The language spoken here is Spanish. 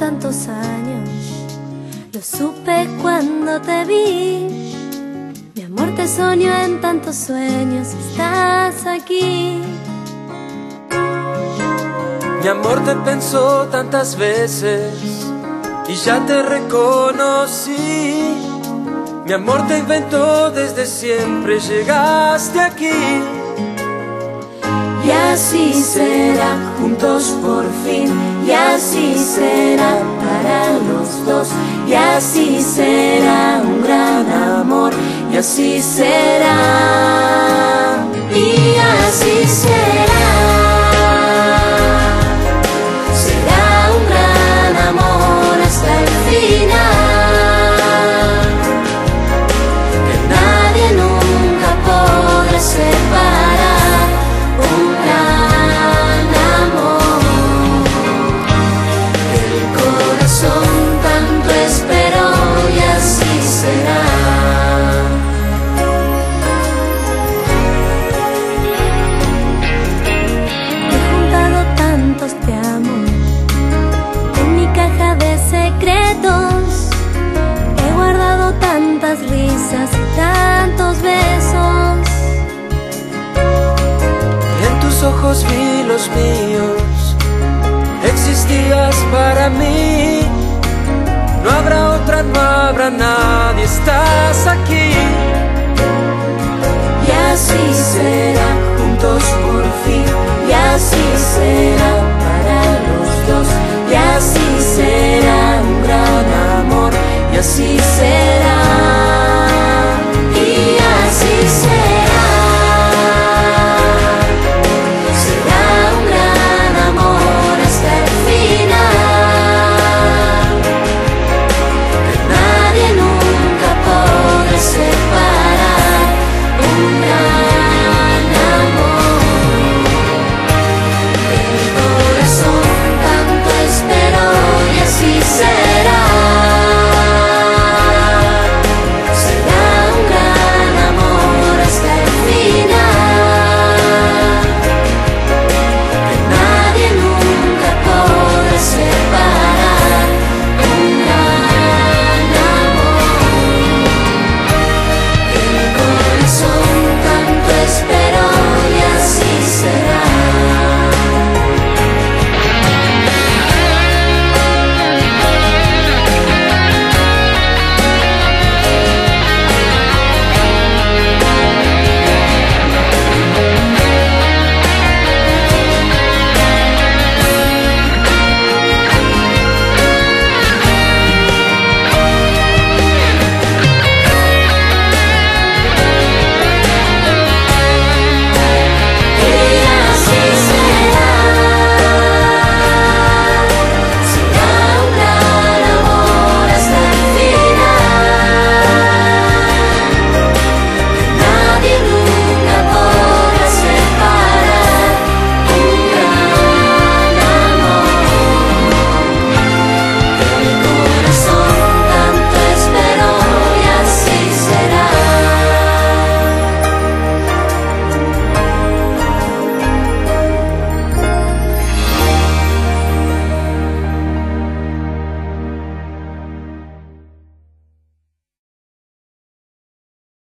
tantos años, lo supe cuando te vi. Mi amor, te soñó en tantos sueños, estás aquí. Mi amor te pensó tantas veces y ya te reconocí. Mi amor te inventó desde siempre, llegaste aquí. Y así será, juntos por fin. Y así será para los dos. Y así será un gran amor. Y así será. Y así será. Será un gran amor hasta el final, que nadie nunca podrá separar. Un gran amor, el corazón tanto esperó y así será. He juntado tantos te amo en mi caja de secretos. He guardado tantas risas y tantos besos. En tus ojos vi los míos, existías para mí. No habrá otra, no habrá nadie, estás aquí. Y así será, juntos por fin. Y así será para los dos. Y así será un gran amor. Y así será.